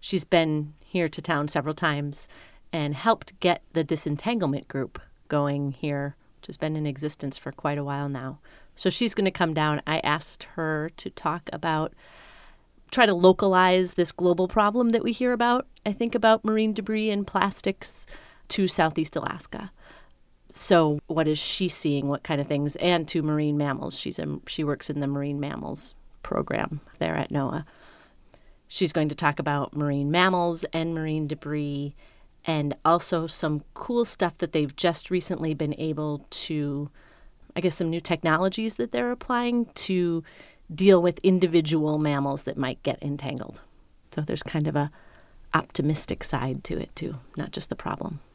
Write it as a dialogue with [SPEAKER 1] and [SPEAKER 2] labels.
[SPEAKER 1] She's been here to town several times and helped get the disentanglement group going here, which has been in existence for quite a while now. So she's going to come down. I asked her to try to localize this global problem that we hear about, I think, about marine debris and plastics to Southeast Alaska. So what is she seeing, what kind of things, and to marine mammals. She works in the marine mammals program there at NOAA. She's going to talk about marine mammals and marine debris and also some cool stuff that they've just recently been able to, I guess, some new technologies that they're applying to deal with individual mammals that might get entangled. So there's kind of a optimistic side to it, too, not just the problem.